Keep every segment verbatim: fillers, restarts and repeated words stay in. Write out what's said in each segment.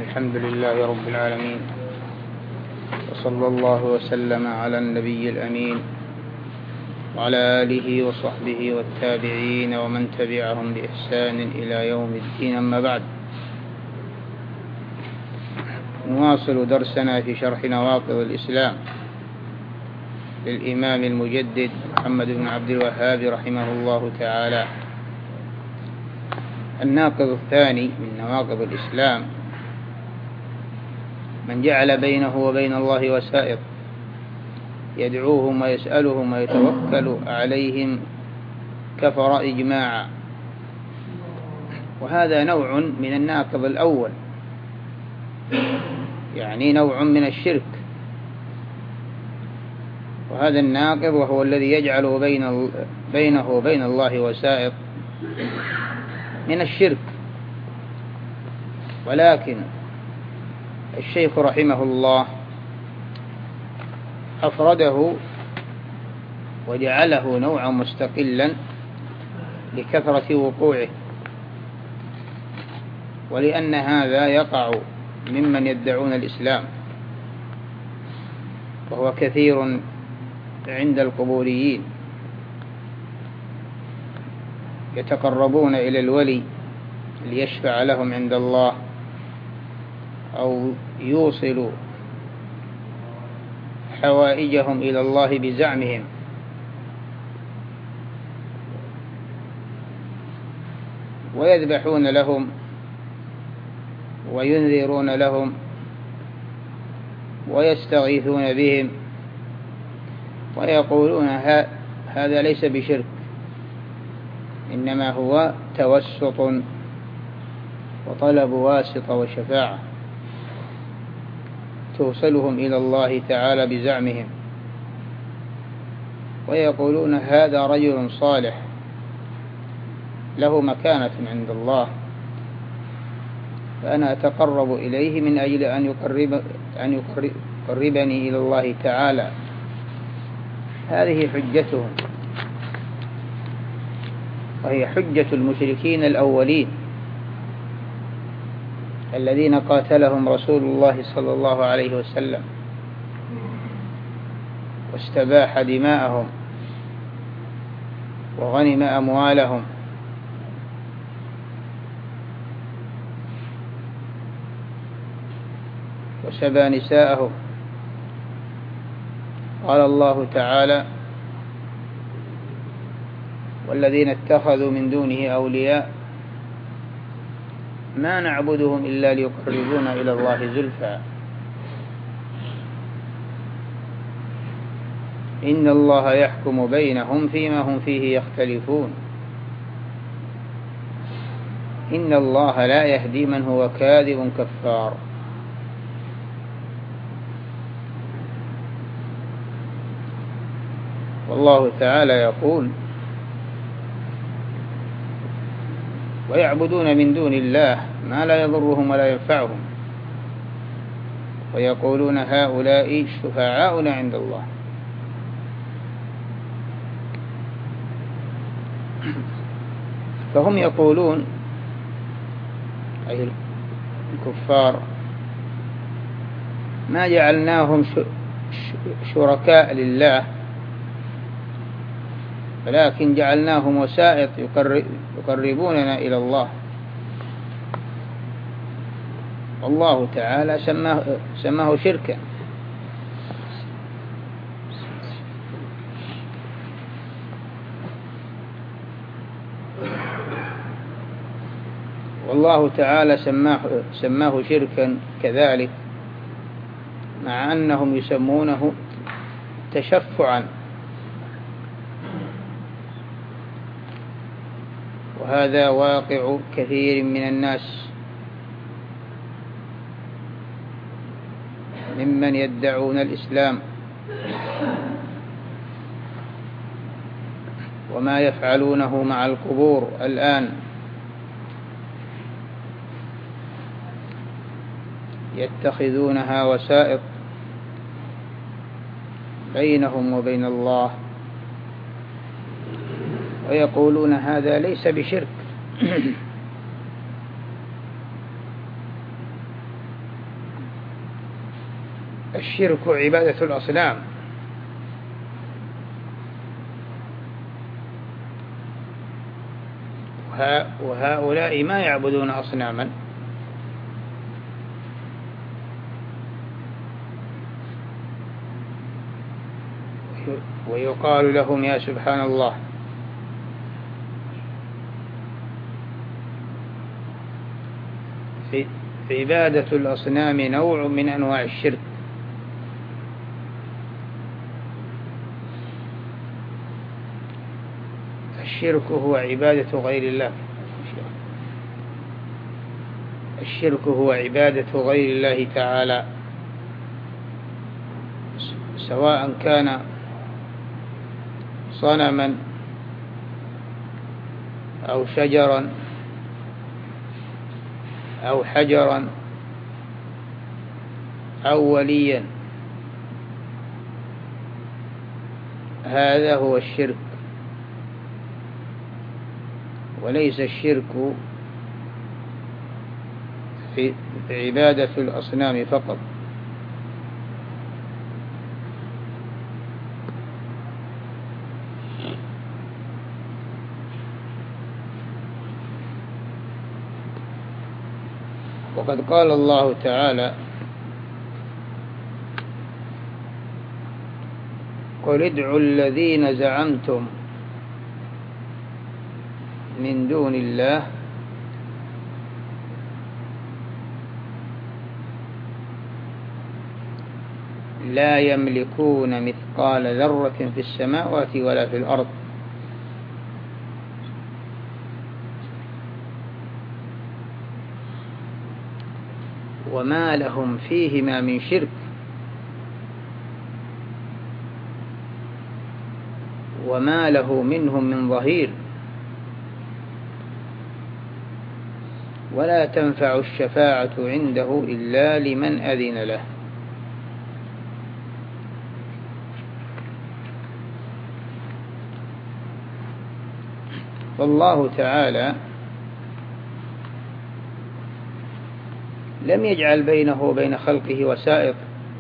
الحمد لله رب العالمين، وصلى الله وسلم على النبي الأمين وعلى آله وصحبه والتابعين ومن تبعهم بإحسان إلى يوم الدين. أما بعد، نواصل درسنا في شرح نواقض الإسلام للإمام المجدد محمد بن عبد الوهاب رحمه الله تعالى. الناقض الثاني من نواقض الإسلام من جعل بينه وبين الله وسائط يدعوهم ويسألهم ويتوكل عليهم، كفر إجماعا. وهذا نوع من الناقض الأول، يعني نوع من الشرك. وهذا الناقض وهو الذي يجعل بين بينه وبين الله وسائط من الشرك. ولكن الشيخ رحمه الله أفرده وجعله نوعا مستقلا لكثرة وقوعه، ولأن هذا يقع ممن يدعون الإسلام، وهو كثير عند القبوريين، يتقربون إلى الولي ليشفع لهم عند الله أو يوصلوا حوائجهم إلى الله بزعمهم. ويذبحون لهم وينذرون لهم ويستغيثون بهم، ويقولون هذا ليس بشرك، إنما هو توسط وطلب واسطة وشفاعة توصلهم إلى الله تعالى بزعمهم. ويقولون هذا رجل صالح له مكانة عند الله، فأنا أتقرب إليه من أجل أن يقرب أن يقربني إلى الله تعالى. هذه حجتهم، وهي حجة المشركين الأولين الذين قاتلهم رسول الله صلى الله عليه وسلم واستباح دماءهم وغنم أموالهم. وسبى نساءهم. قال الله تعالى: والذين اتخذوا من دونه أولياء ما نعبدهم إلا ليقربونا إلى الله زلفى إن الله يحكم بينهم فيما هم فيه يختلفون إن الله لا يهدي من هو كاذب كفار. والله تعالى يقول: ويعبدون من دون الله ما لا يضرهم ولا ينفعهم ويقولون هؤلاء شفعاؤنا عند الله. فهم يقولون، أي الكفار، ما جعلناهم شركاء لله، ولكن جعلناهم وسائط يقربوننا إلى الله. والله تعالى سماه, سماه شركا. والله تعالى سماه, سماه شركا كذلك، مع أنهم يسمونه تشفعا. وهذا واقع كثير من الناس ممن يدعون الإسلام، وما يفعلونه مع القبور الآن. يتخذونها وسائط بينهم وبين الله، ويقولون هذا ليس بشرك، الشرك عبادة الأصنام، وهؤلاء ما يعبدون أصناما، ويقال لهم يا سبحان الله عبادة الأصنام نوع من أنواع الشرك. الشرك هو عبادة غير الله، الشرك هو عبادة غير الله تعالى، سواء كان صنما أو شجرا أو حجرا أو وليا، هذا هو الشرك، وليس الشرك في عبادة الأصنام فقط. وقد قال الله تعالى: قل ادعوا الذين زعمتم من دون الله لا يملكون مثقال ذرة في السماوات ولا في الأرض وما لهم فيهما من شرك وما له منهم من ظهير ولا تنفع الشفاعة عنده إلا لمن أذن له. فالله تعالى لم يجعل بينه وبين خلقه وسائط،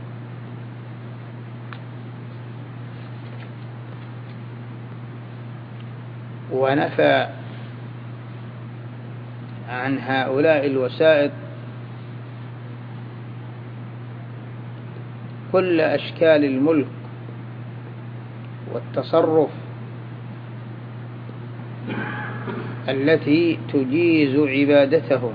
ونفى عن هؤلاء الوسائط كل أشكال الملك والتصرف التي تجيز عبادتهم،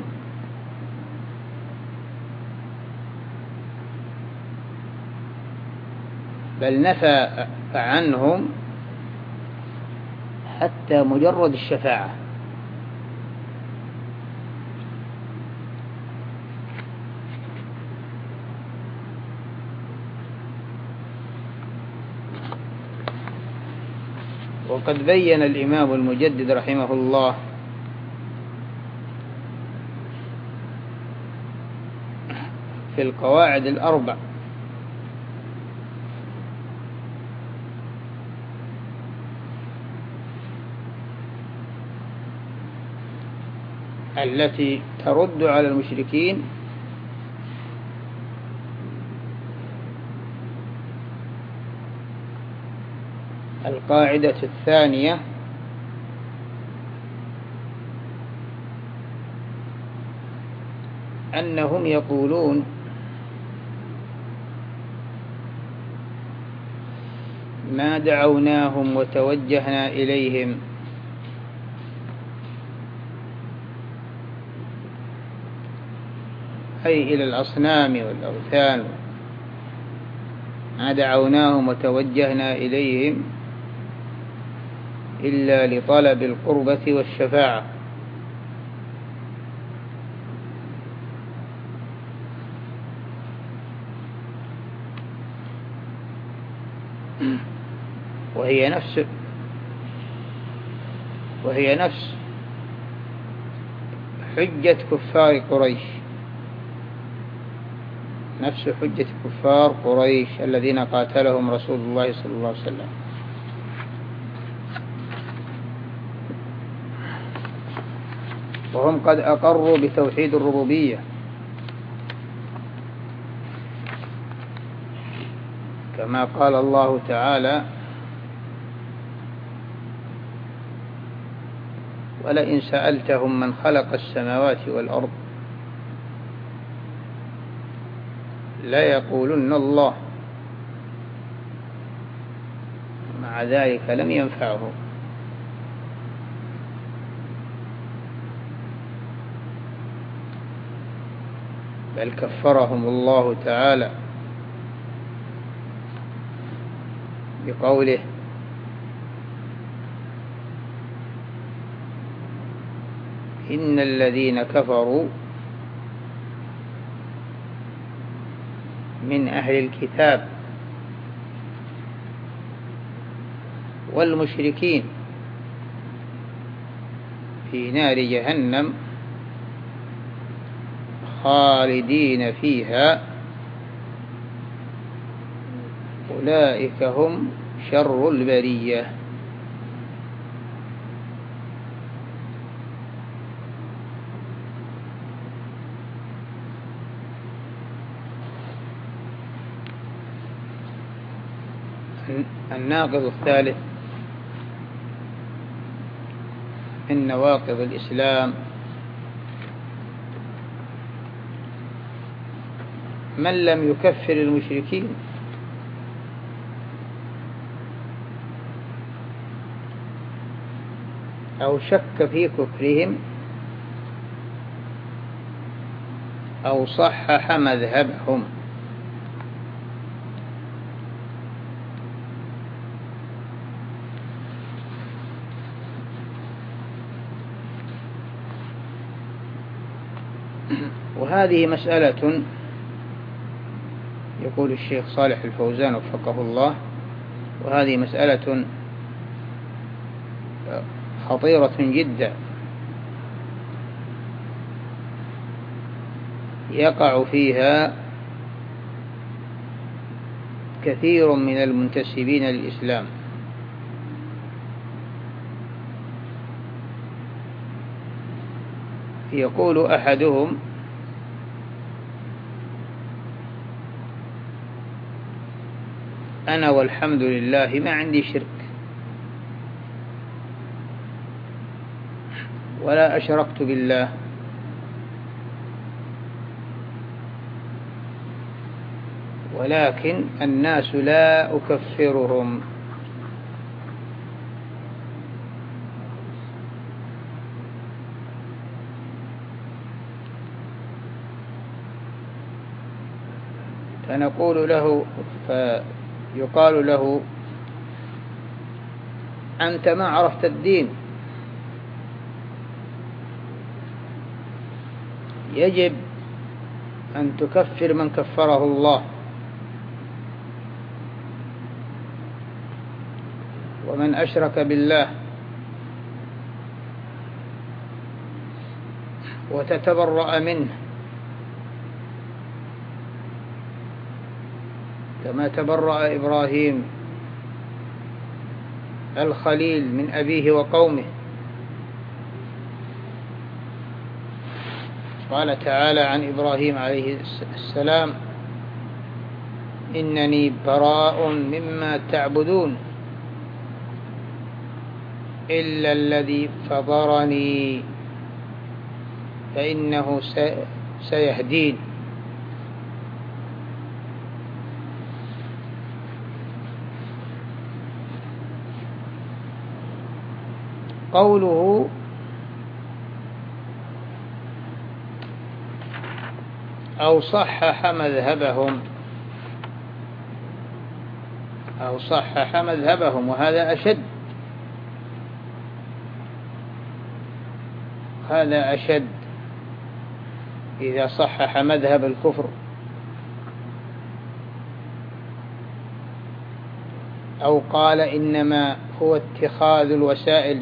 بل نفى عنهم حتى مجرد الشفاعة. وقد بين الإمام المجدد رحمه الله في القواعد الأربع التي ترد على المشركين القاعدة الثانية: أنهم يقولون ما دعوناهم وتوجهنا إليهم أي إلى الأصنام والأوثان، ما دعوناهم وتوجهنا إليهم إلا لطلب القربة والشفاعة. وهي نفس وهي نفس حجة كفار قريش، نفس حجة كفار قريش الذين قاتلهم رسول الله صلى الله عليه وسلم. وهم قد أقروا بتوحيد الربوبية كما قال الله تعالى: ولئن سألتهم من خلق السماوات والأرض ليقولن الله. مع ذلك لم ينفعه، بل كفرهم الله تعالى بقوله: إن الذين كفروا من أهل الكتاب والمشركين في نار جهنم خالدين فيها أولئك هم شر البرية. الناقض الثالث من نواقض الإسلام: من لم يكفر المشركين أو شك في كفرهم أو صحح مذهبهم. وهذه مسألة، يقول الشيخ صالح الفوزان وفقه الله، وهذه مسألة خطيرة جدا يقع فيها كثير من المنتسبين للإسلام. يقول أحدهم: أنا والحمد لله ما عندي شرك ولا أشركت بالله، ولكن الناس لا أكفرهم. فنقول له فيقال له: أنت ما عرفت الدين، يجب أن تكفر من كفره الله، ومن أشرك بالله، وتتبرأ منه كما تبرأ إبراهيم الخليل من أبيه وقومه. قال تعالى عن إبراهيم عليه السلام: إنني براء مما تعبدون إلا الذي فطرني فإنه سيهدين. قوله أو صحح مذهبهم أو صحح مذهبهم وهذا أشد هذا أشد إذا صحح مذهب الكفر أو قال إنما هو اتخاذ الوسائل،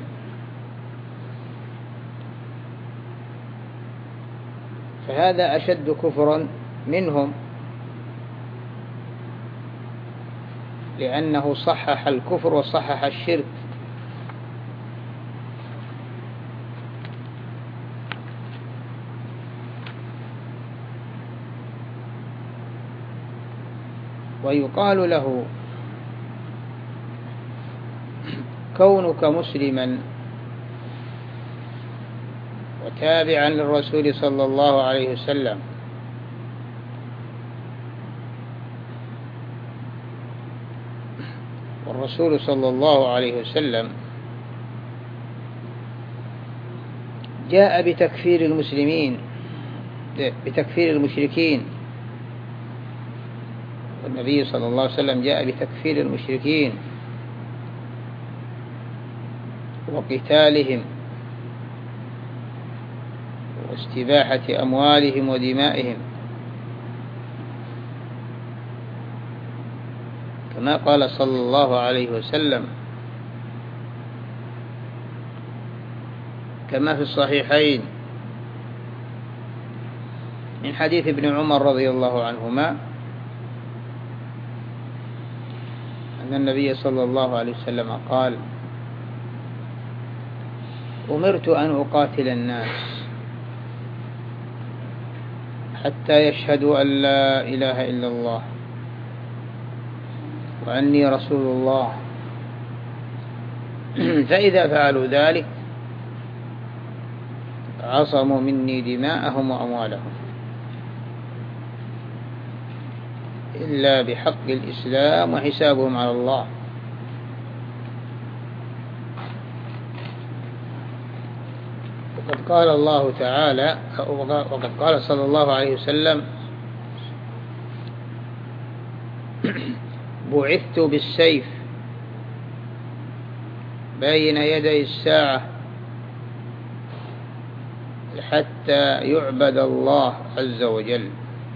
فهذا أشد كفرا منهم، لأنه صحح الكفر وصحح الشرك. ويقال له: كونك مسلما وتابعا للرسول صلى الله عليه وسلم والرسول صلى الله عليه وسلم جاء بتكفير المسلمين بتكفير المشركين، والنبي صلى الله عليه وسلم جاء بتكفير المشركين وقتالهم واستباحة أموالهم ودمائهم، كما قال صلى الله عليه وسلم كما في الصحيحين من حديث ابن عمر رضي الله عنهما أن النبي صلى الله عليه وسلم قال: أمرت أن أقاتل الناس حتى يشهدوا أن لا إله إلا الله وأني رسول الله، فإذا فعلوا ذلك عصموا مني دماءهم وأموالهم إلا بحق الإسلام وحسابهم على الله. وقد قال الله تعالى وقد قال صلى الله عليه وسلم: بعثت بالسيف بين يدي الساعة حتى يعبد الله عز وجل.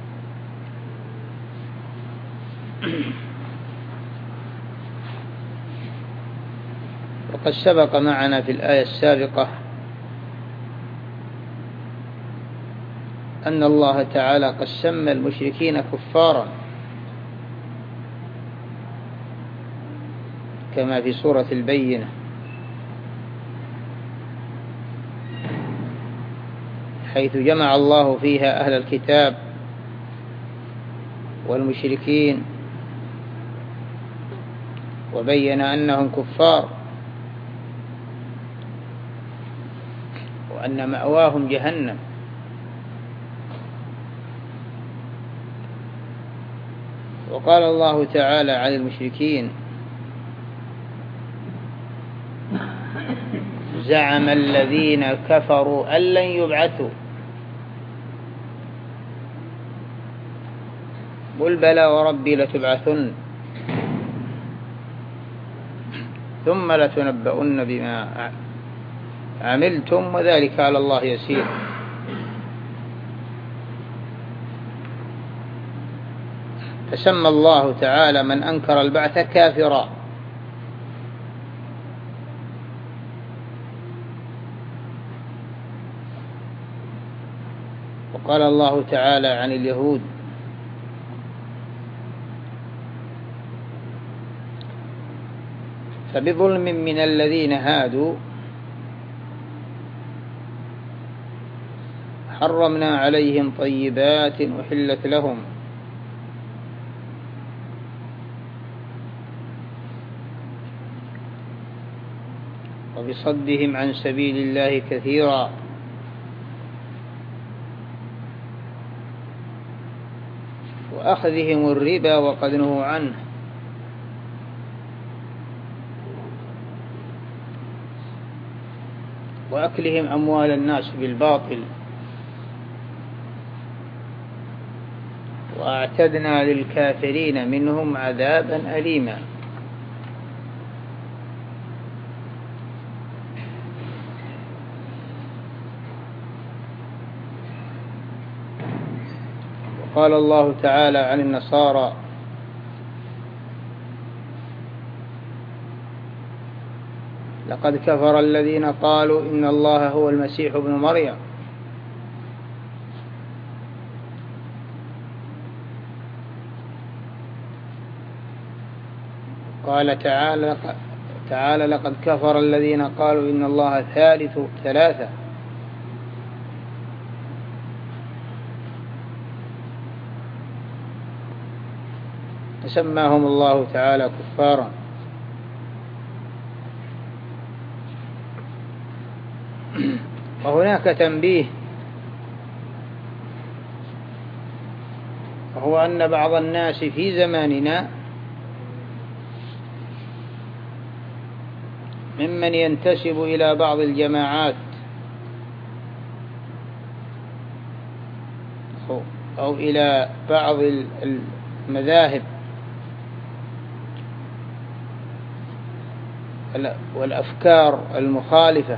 وقد سبق معنا في الآية السابقة أن الله تعالى قد سمى المشركين كفارا كما في سورة البينة، حيث جمع الله فيها أهل الكتاب والمشركين وبين أنهم كفار وأن مأواهم جهنم. وقال الله تعالى عن المشركين: زعم الذين كفروا أن لن يبعثوا قل بلى وربي لتبعثن ثم لتنبؤن بما عملتم وذلك على الله يسير. فسمى الله تعالى من أنكر البعث كافرا، وقال الله تعالى عن اليهود: فبظلم من الذين هادوا حرمنا عليهم طيبات أحلت لهم وبصدهم عن سبيل الله كثيرا وأخذهم الربا وقد نهوا عنه وأكلهم أموال الناس بالباطل وأعتدنا للكافرين منهم عذابا أليما. وقال الله تعالى عن النصارى: لقد كفر الذين قالوا إن الله هو المسيح ابن مريم قال تعالى تعالى لقد كفر الذين قالوا إن الله ثالث ثلاثة سماهم الله تعالى كفارا. وهناك تنبيه، وهو أن بعض الناس في زماننا ممن ينتسب إلى بعض الجماعات أو إلى بعض المذاهب والأفكار المخالفة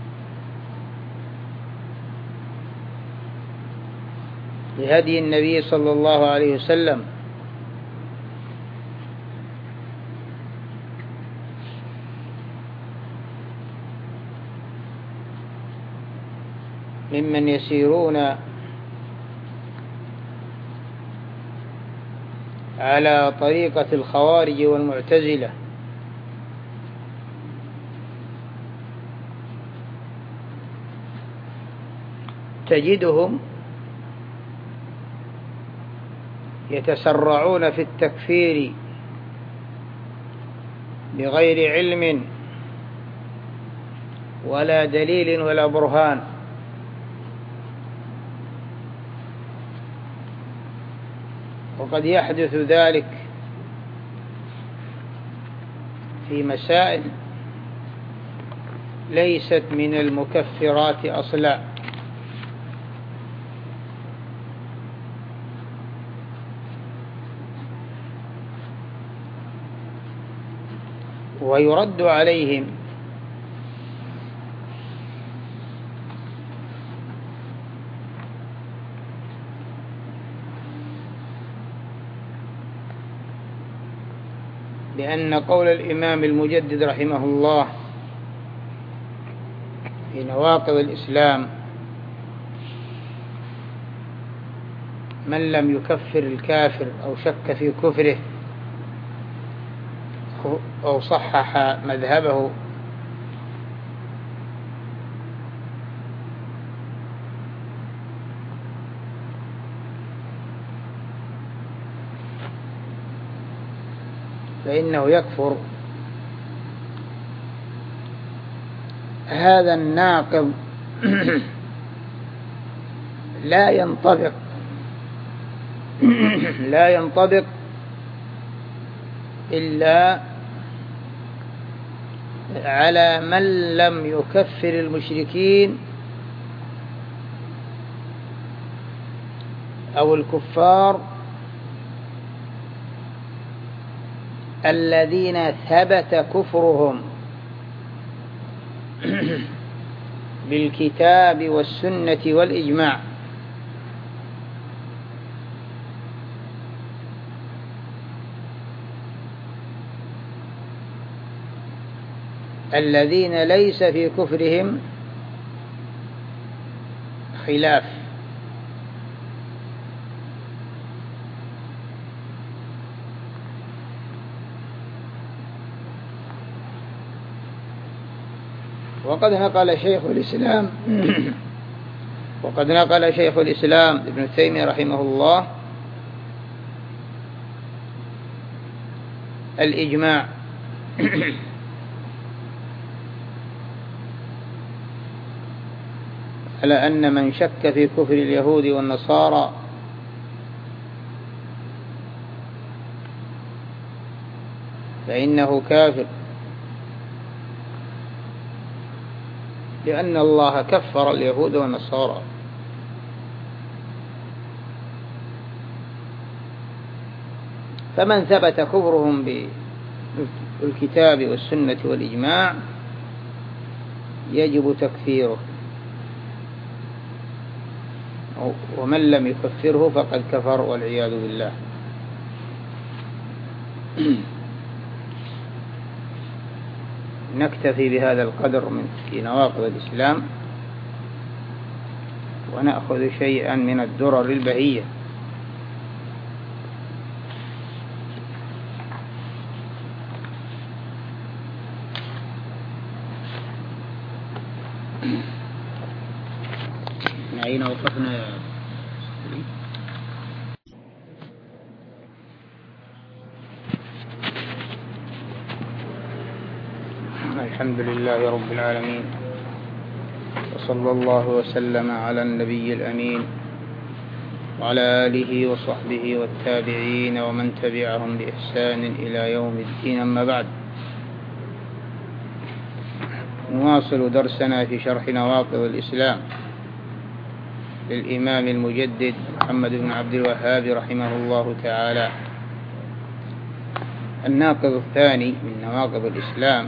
لهدي النبي صلى الله عليه وسلم، ممن يسيرون على طريقة الخوارج والمعتزلة، تجدهم يتسرعون في التكفير بغير علم ولا دليل ولا برهان، وقد يحدث ذلك في مسائل ليست من المكفرات أصلا، ويرد عليهم بأن قول الإمام المجدد رحمه الله في نواقض الإسلام: من لم يكفر الكافر أو شك في كفره أو صحح مذهبه فإنه يكفر. هذا الناقض لا ينطبق لا ينطبق إلا على من لم يكفر المشركين أو الكفار الذين ثبت كفرهم بالكتاب والسنة والإجماع، الذين ليس في كفرهم خلاف. وقد نقل شيخ الإسلام وقد نقل شيخ الإسلام ابن تيمية رحمه الله الإجماع على أن من شك في كفر اليهود والنصارى فإنه كافر، لأن الله كفر اليهود والنصارى. فمن ثبت كفرهم بالكتاب والسنة والإجماع يجب تكفيره، ومن لم يكفره فقد كفر والعياذ بالله. نكتفي بهذا القدر من في نواقض الإسلام، ونأخذ شيئا من الدرر البهية. أين وقفنا يا الحمد لله رب العالمين، وصلى الله وسلم على النبي الأمين وعلى آله وصحبه والتابعين ومن تبعهم بإحسان إلى يوم الدين. أما بعد، نواصل درسنا في شرح نواقض الإسلام للإمام المجدد محمد بن عبد الوهاب رحمه الله تعالى. الناقض الثاني من نواقض الإسلام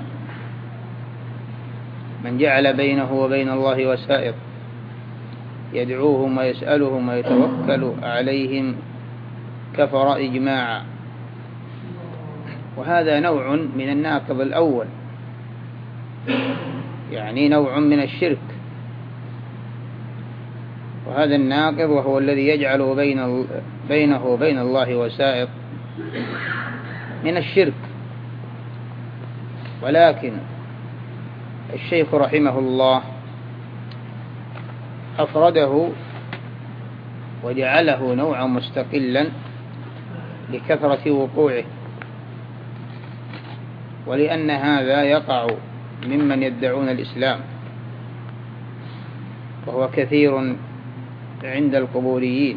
من جعل بينه وبين الله وسائط يدعوهم ويسألهم ويتوكل عليهم، كفر إجماعا. وهذا نوع من الناقض الأول، يعني نوع من الشرك. وهذا الناقض وهو الذي يجعل بين بينه وبين الله وسائط من الشرك. ولكن الشيخ رحمه الله أفرده وجعله نوعا مستقلا لكثرة وقوعه، ولأن هذا يقع ممن يدعون الإسلام، وهو كثير عند القبوريين،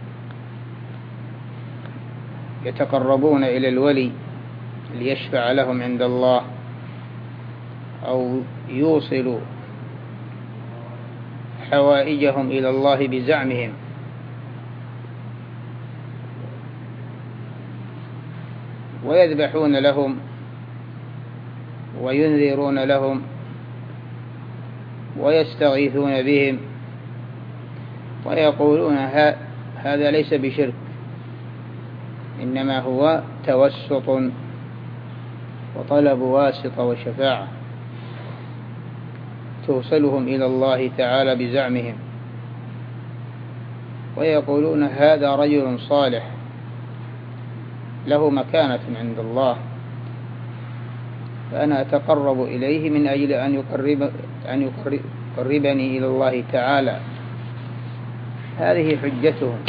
يتقربون إلى الولي ليشفع لهم عند الله أو يوصلوا حوائجهم إلى الله بزعمهم. ويذبحون لهم وينذرون لهم ويستغيثون بهم، ويقولون هذا ليس بشرك، إنما هو توسط وطلب واسطة وشفاعة توصلهم إلى الله تعالى بزعمهم. ويقولون هذا رجل صالح له مكانة عند الله، فأنا أتقرب إليه من أجل أن يقرب أن يقربني إلى الله تعالى. هذه حجتهم،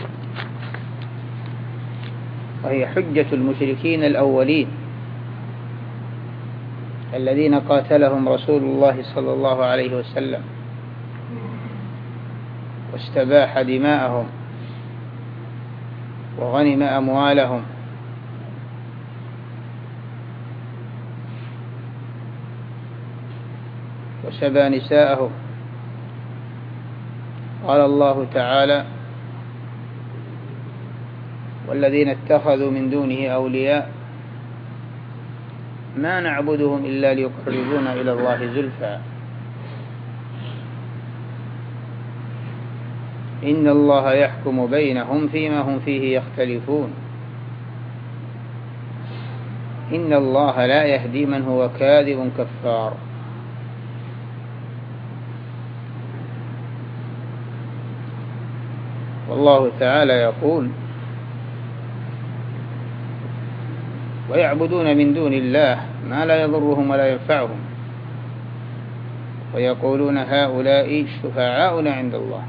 وهي حجة المشركين الأولين الذين قاتلهم رسول الله صلى الله عليه وسلم واستباح دماءهم وغنم أموالهم. وسبى نساءهم. قال الله تعالى: والذين اتخذوا من دونه أولياء ما نعبدهم إلا ليقربونا إلى الله زلفى إن الله يحكم بينهم فيما هم فيه يختلفون إن الله لا يهدي من هو كاذب كفار. والله تعالى يقول: ويعبدون من دون الله ما لا يضرهم ولا ينفعهم ويقولون هؤلاء شفعاؤنا عند الله.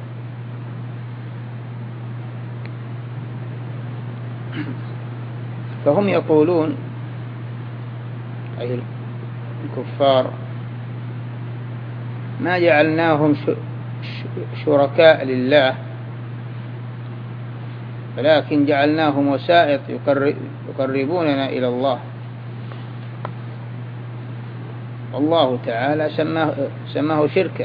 فهم يقولون، أي الكفار، ما جعلناهم شركاء لله، ولكن جعلناهم وسائط يقربوننا إلى الله. والله تعالى سماه, سماه شركا.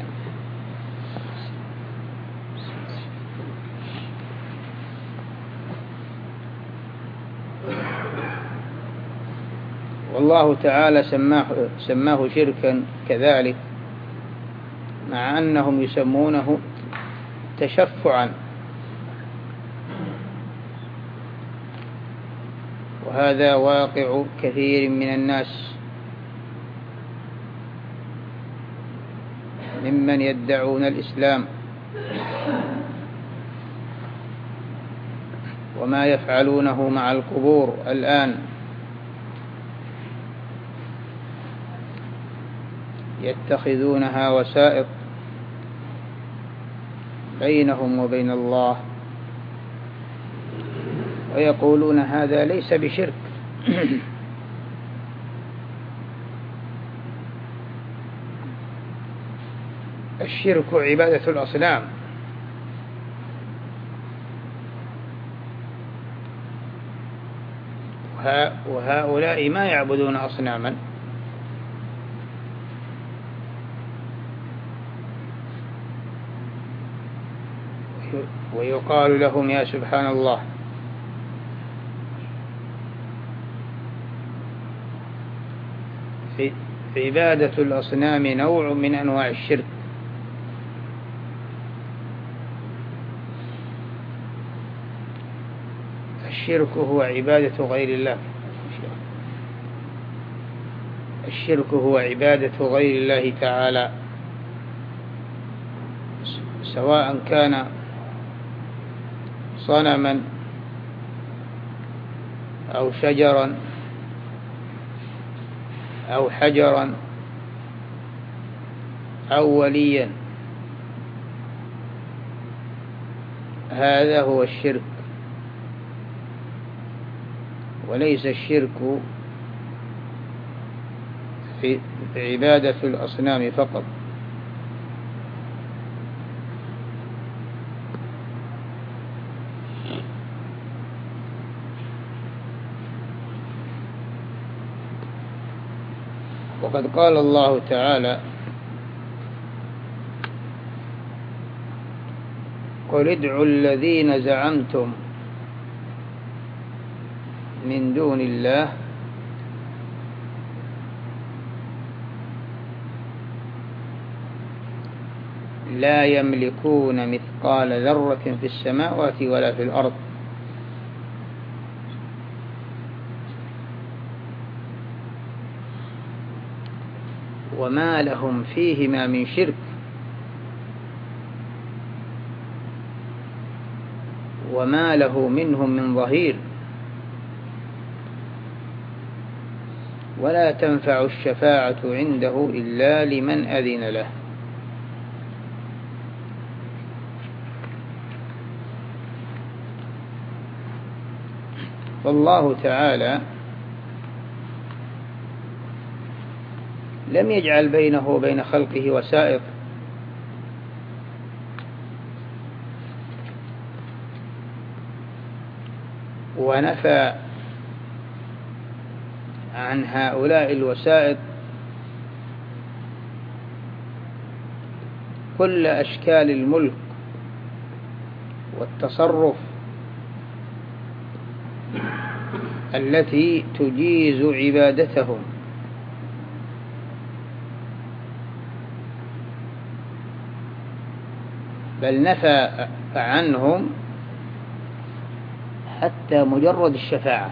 والله تعالى سماه, سماه شركا كذلك، مع أنهم يسمونه تشفعا. وهذا واقع كثير من الناس ممن يدعون الإسلام، وما يفعلونه مع القبور الآن. يتخذونها وسائط بينهم وبين الله، ويقولون هذا ليس بشرك. الشرك عبادة الأصنام، وهؤلاء ما يعبدون أصناما، ويقال لهم يا سبحان الله عبادة الأصنام نوع من أنواع الشرك. الشرك هو عبادة غير الله، الشرك هو عبادة غير الله تعالى، سواء كان صنما أو شجرا أو حجرا أو وليا، هذا هو الشرك، وليس الشرك في عبادة الأصنام فقط. وقد قال الله تعالى: قل ادعوا الذين زعمتم من دون الله لا يملكون مثقال ذرة في السماوات ولا في الأرض وما لهم فيهما من شرك وما له منهم من ظهير ولا تنفع الشفاعة عنده إلا لمن أذن له. فالله تعالى لم يجعل بينه وبين خلقه وسائط، ونفى عن هؤلاء الوسائط كل أشكال الملك والتصرف التي تجيز عبادتهم، بل نفى عنهم حتى مجرد الشفاعة.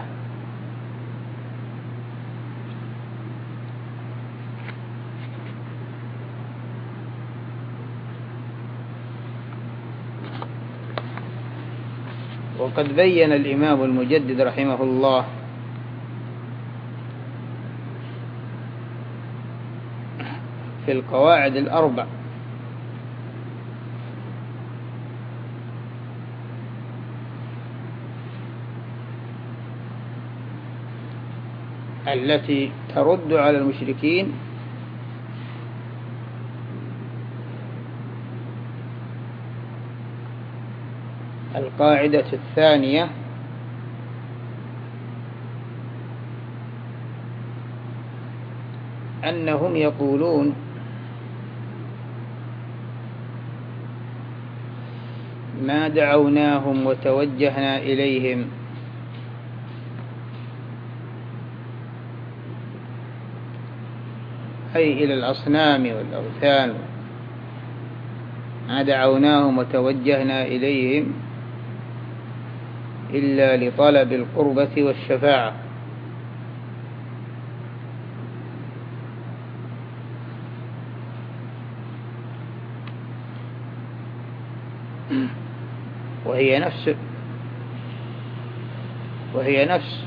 وقد بين الإمام المجدد رحمه الله في القواعد الأربع التي ترد على المشركين القاعدة الثانية: أنهم يقولون ما دعوناهم وتوجهنا إليهم أي إلى الأصنام والأوثان، ما دعوناهم وتوجهنا إليهم إلا لطلب القربة والشفاعة. وهي نفس وهي نفس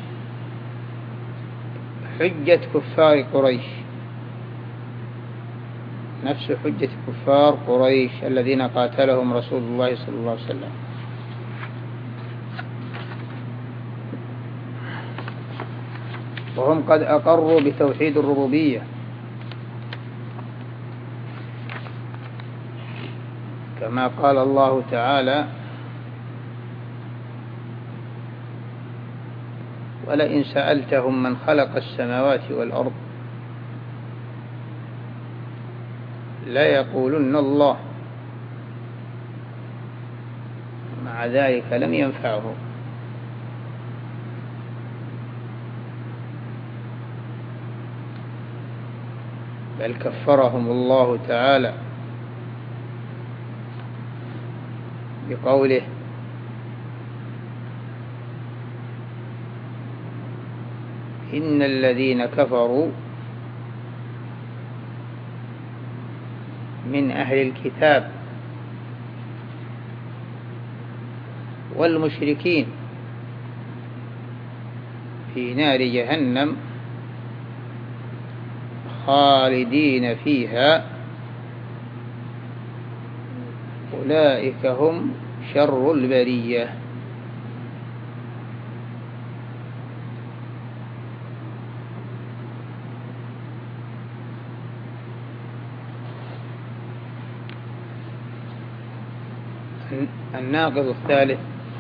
حجة كفار قريش، نفس حجة كفار قريش الذين قاتلهم رسول الله صلى الله عليه وسلم. وهم قد أقروا بتوحيد الربوبية كما قال الله تعالى: ولئن سألتهم من خلق السماوات والأرض ليقولن الله، مع ذلك لم ينفعه، بل كفرهم الله تعالى بقوله: إن الذين كفروا من أهل الكتاب والمشركين في نار جهنم خالدين فيها أولئك هم شر البرية. الناقض الثالث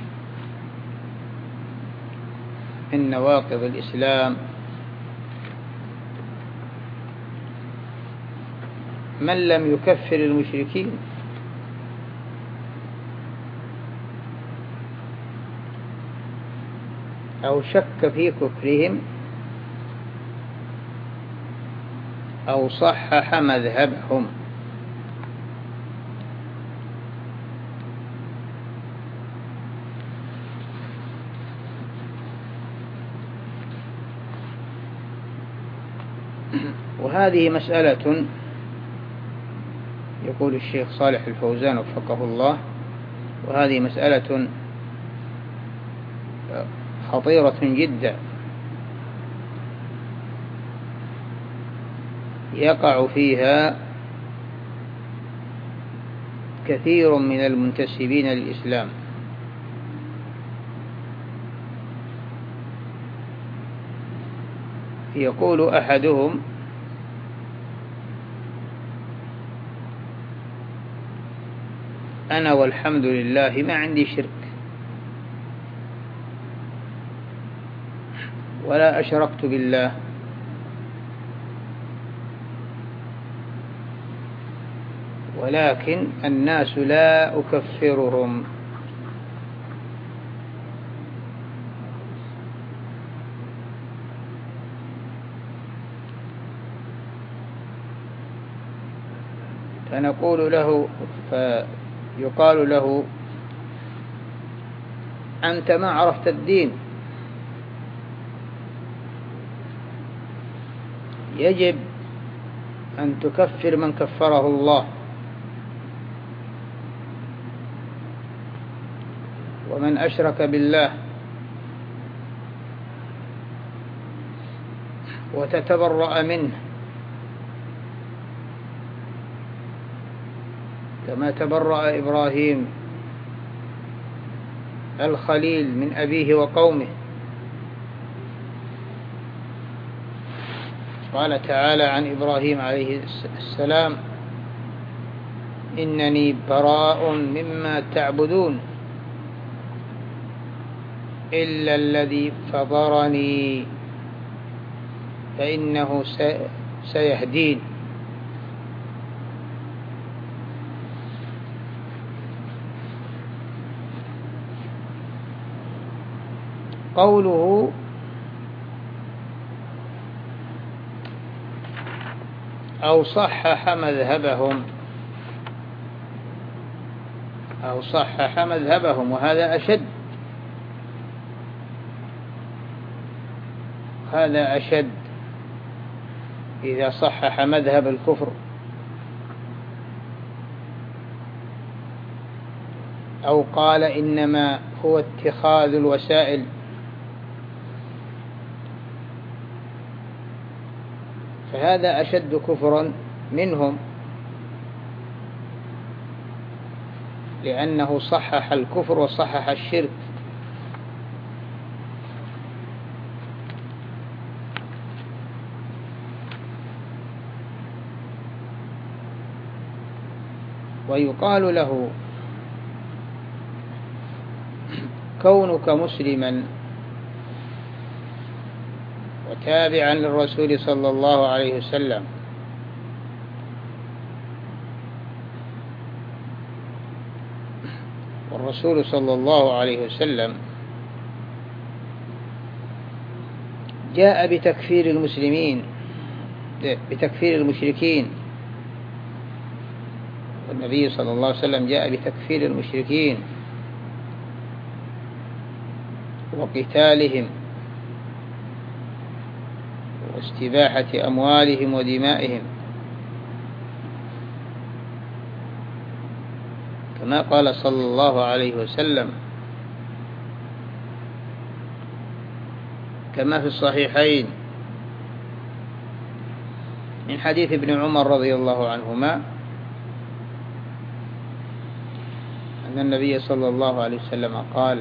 من نواقض الإسلام: من لم يكفر المشركين أو شك في كفرهم أو صحح مذهبهم. وهذه مسألة، يقول الشيخ صالح الفوزان وفقه الله، وهذه مسألة خطيرة جدا يقع فيها كثير من المنتسبين للإسلام. يقول أحدهم: أنا والحمد لله ما عندي شرك ولا أشركت بالله، ولكن الناس لا أكفرهم. فنقول له فيقال له: أنت ما عرفت الدين، يجب أن تكفر من كفره الله، ومن أشرك بالله، وتتبرأ منه كما تبرأ إبراهيم الخليل من أبيه وقومه. قال تعالى عن إبراهيم عليه السلام: إنني براء مما تعبدون إلا الذي فطرني فإنه سيهدين. قوله أو صحح مذهبهم أو صحح مذهبهم وهذا أشد، هذا أشد إذا صحح مذهب الكفر أو قال إنما هو اتخاذ الوسائل، فهذا أشد كفرا منهم، لأنه صحح الكفر وصحح الشرك. ويقال له: كونك مسلما وتابعا للرسول صلى الله عليه وسلم والرسول صلى الله عليه وسلم جاء بتكفير المسلمين بتكفير المشركين، والنبي صلى الله عليه وسلم جاء بتكفير المشركين وقتالهم واستباحة أموالهم ودمائهم، كما قال صلى الله عليه وسلم كما في الصحيحين من حديث ابن عمر رضي الله عنهما أن النبي صلى الله عليه وسلم قال: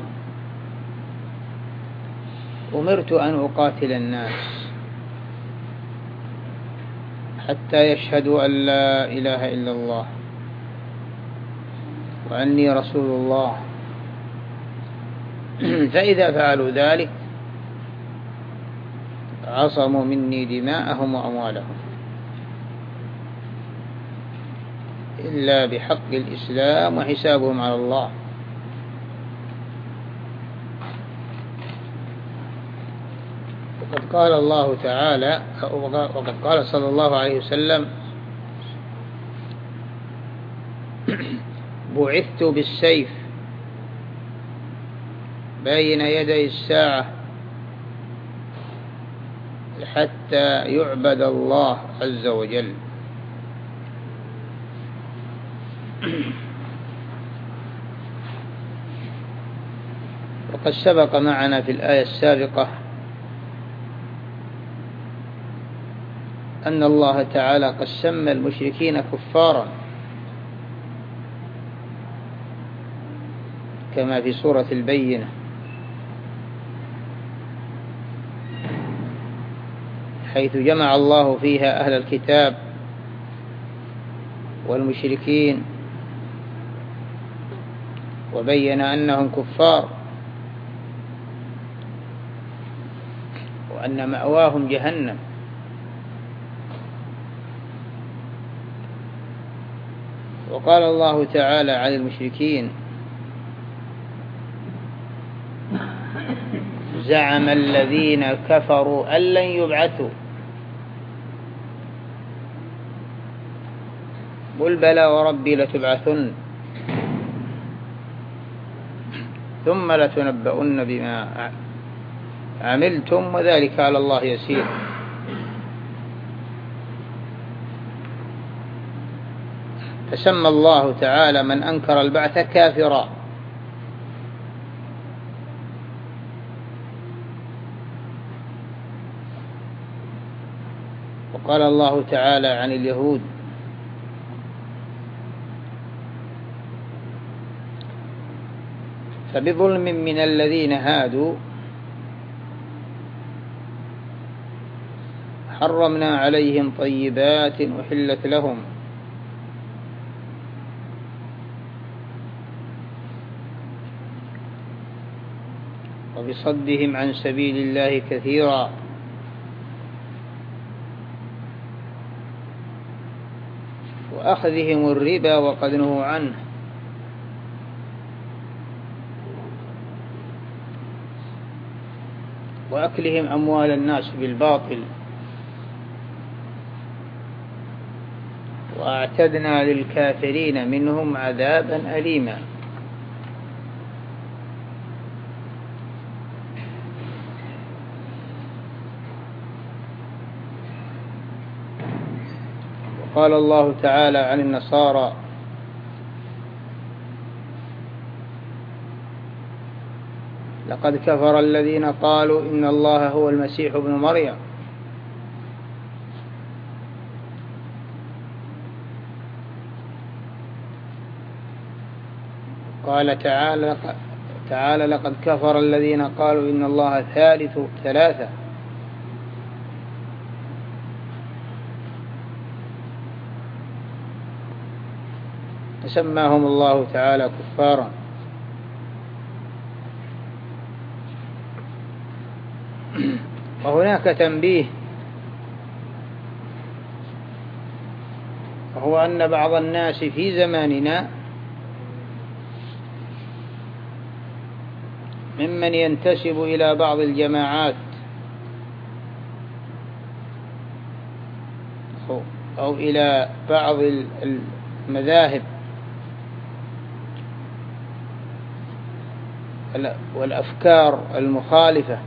أمرت أن أقاتل الناس حتى يشهدوا أن لا إله إلا الله وأني رسول الله، فإذا فعلوا ذلك عصموا مني دماءهم وأموالهم إلا بحق الإسلام وحسابهم على الله. وقد قال الله تعالى وقد قال صلى الله عليه وسلم: بعثت بالسيف بين يدي الساعة حتى يعبد الله عز وجل. وقد سبق معنا في الآية السابقة أن الله تعالى قد سمى المشركين كفارا كما في سورة البينة، حيث جمع الله فيها أهل الكتاب والمشركين وبين أنهم كفار وأن مأواهم جهنم. وقال الله تعالى عن المشركين: زعم الذين كفروا أن لن يبعثوا قل بلى وربي لتبعثن ثم لتنبؤن بما عملتم وذلك على الله يسير. فسمى الله تعالى من أنكر البعث كافرا، وقال الله تعالى عن اليهود: فبظلم من الذين هادوا حرمنا عليهم طيبات أحلت لهم وبصدهم عن سبيل الله كثيرا وأخذهم الربا وقد نهوا عنه وأكلهم أموال الناس بالباطل وأعتدنا للكافرين منهم عذابا أليما. وقال الله تعالى عن النصارى: لقد كفر الذين قالوا إن الله هو المسيح ابن مريم قال تعالى تعالى لقد كفر الذين قالوا إن الله ثالث ثلاثة فسماهم الله تعالى كفارا. وهناك تنبيه، وهو أن بعض الناس في زماننا ممن ينتسب إلى بعض الجماعات أو إلى بعض المذاهب والأفكار المخالفة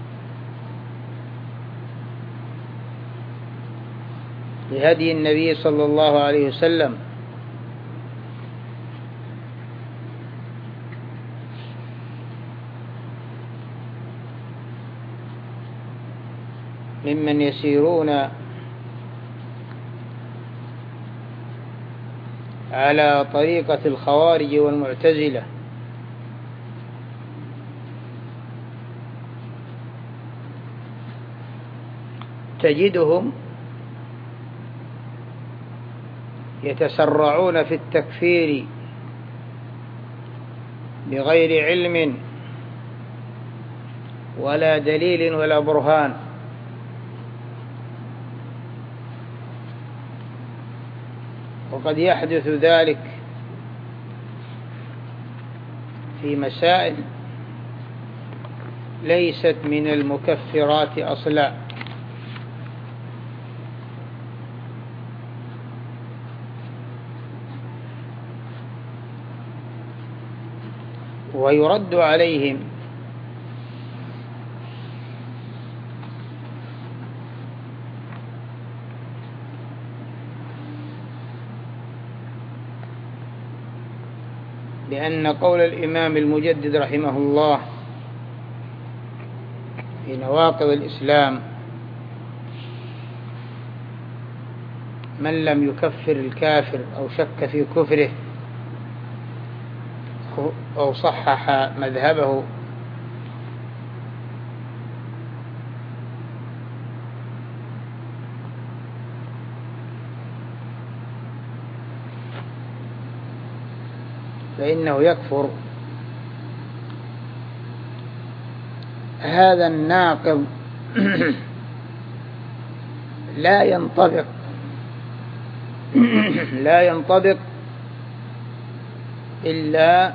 لهدي النبي صلى الله عليه وسلم، ممن يسيرون على طريقة الخوارج والمعتزلة، تجدهم يتسرعون في التكفير بغير علم ولا دليل ولا برهان، وقد يحدث ذلك في مسائل ليست من المكفرات أصلا. ويرد عليهم بأن قول الإمام المجدد رحمه الله في نواقض الإسلام: من لم يكفر الكافر أو شك في كفره أو صحح مذهبه فإنه يكفر. هذا الناقض لا ينطبق لا ينطبق إلا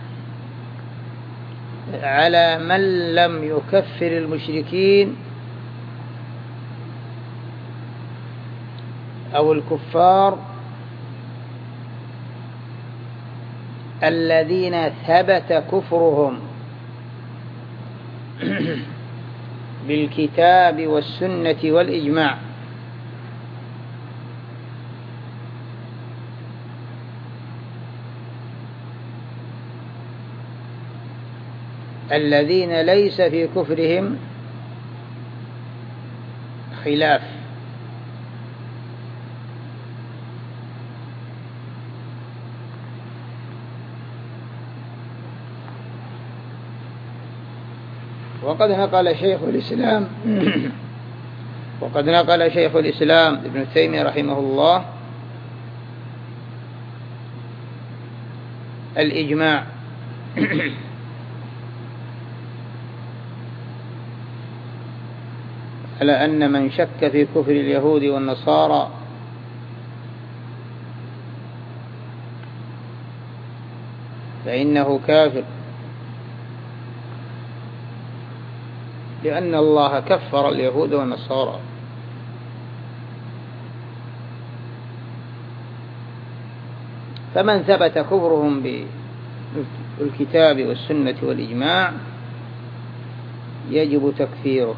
على من لم يكفر المشركين أو الكفار الذين ثبت كفرهم بالكتاب والسنة والإجماع، الذين ليس في كفرهم خلاف. وقد نقل شيخ الإسلام وقد نقل شيخ الإسلام ابن تيمية رحمه الله الإجماع على أن من شك في كفر اليهود والنصارى فإنه كافر، لأن الله كفر اليهود والنصارى. فمن ثبت كفرهم بالكتاب والسنة والإجماع يجب تكفيره،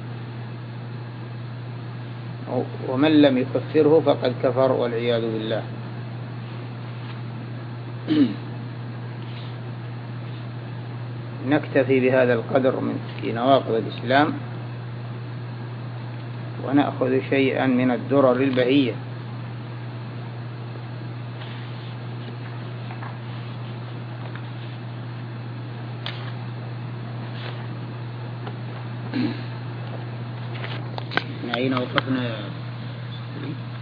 ومن لم يكفره فقد كفر والعياذ بالله. نكتفي بهذا القدر من في نواقض الإسلام، ونأخذ شيئا من الدرر البهية. أين وقفنا يا